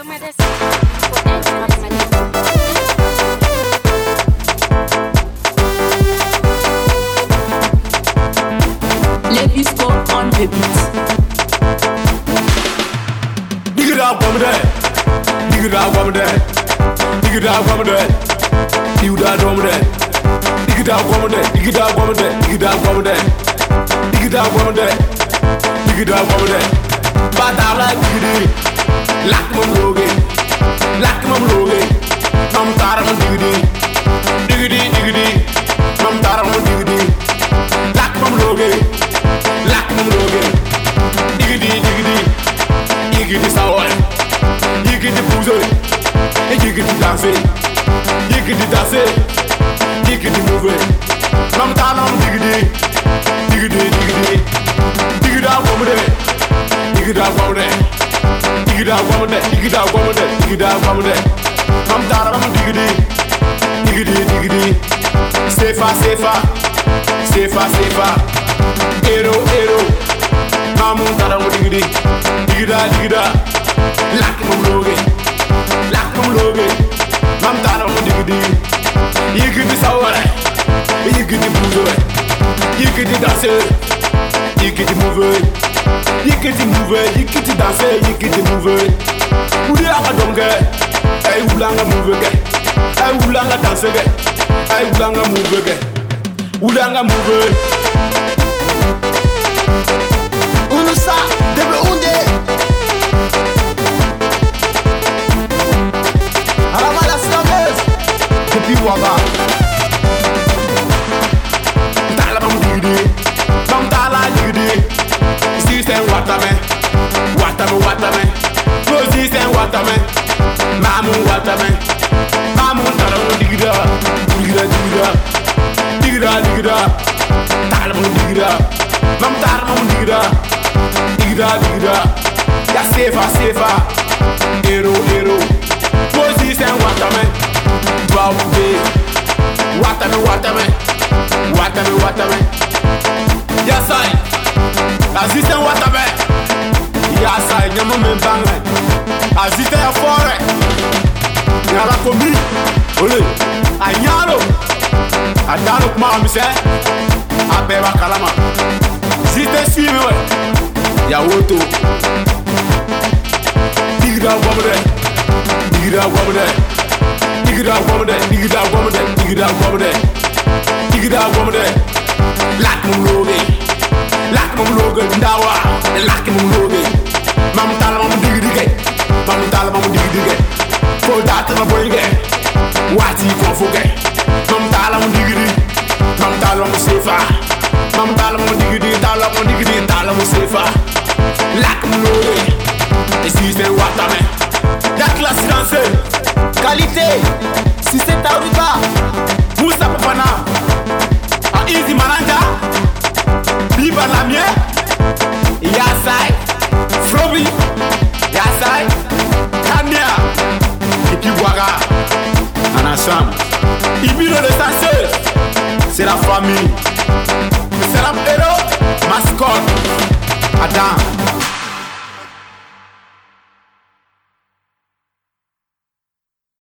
Levisco on the beat. Dig it out, woman, there. Dig it out, woman, there. Dig it out, woman, there. You that woman, there. Dig it out, woman, there. Dig it out, woman, there. Dig it out, woman, there. Dig it out, woman, there. Dig it out, woman, there. But I like dig it. Like my logo. Like my logo. I'm tired of dig it. Dig it, dig it. I'm tired of dig it. Like my logo. Like my logo. Dig it, dig it. You get this hour, you get the boozer, and you get the dancing, you get the dancing, you get the moving. I'm tired of diggity, diggity, diggity, dig it out, woman, dig it out, woman, dig it out, woman, dig it out, woman, dig it out, woman. I'm tired of diggity, diggity, diggity, safer, safer, safer, safer, ero, ero. I'm tired of diggity. Digida, like my logo, like my logo. I'm tired of diggity. You get this hour, you get the boozer, you get the dancer, you get the mover, you get the mover, you get the dancer, you get the mover. Who the hell don't get? I ulanga mover get, I ulanga dancer get, I ulanga mover get, ulanga mover. Unusa, debe unde. Alamala Slaves, depuis Ouaga. Tala mam digidi, mam tala digidi. System watame, watame, watame. No system watame, mamu watame, mamu tala mam digida, digida, digida, digida, digida. Tala mam digida, mam tala mam digida, digida, digida. Ya safer, safer, hero, hero. Moses and Watame, 12 days. Watame, Watame, Watame, Watame. Yes, I. Assistant Watame. Yes, I. Nyama membanga. Assistant ya fore. Nyala komi. Ole. Anyalo. Adano kuma amise. Abeba kalama. Assistant suivi we. Ya woto. Digra wamre. Dig it out, woman, dig it out, woman, dig it out, woman, dig it out, woman, dig it out, woman. Like my logo, ndawa, like my logo. Mama tala, mama dig it, mama tala, mama dig it. For that, I'm going to what you can forget. Mama tala, mama dig it, mama tala, mama safer. Mama tala, mama dig it, tala, mama dig it, tala, mama safer. Like my logo, it's easy, what I mean. La classe française, Qualité, si c'est Taruba, Moussa Pafana, a Easy Malanja, Biba Lamie, Yasai, Frobi, Yasai, Kamia, et puis Ouaga, en ensemble. Ibiro le Sanchez, c'est la famille, c'est la héros, mascotte, Adam.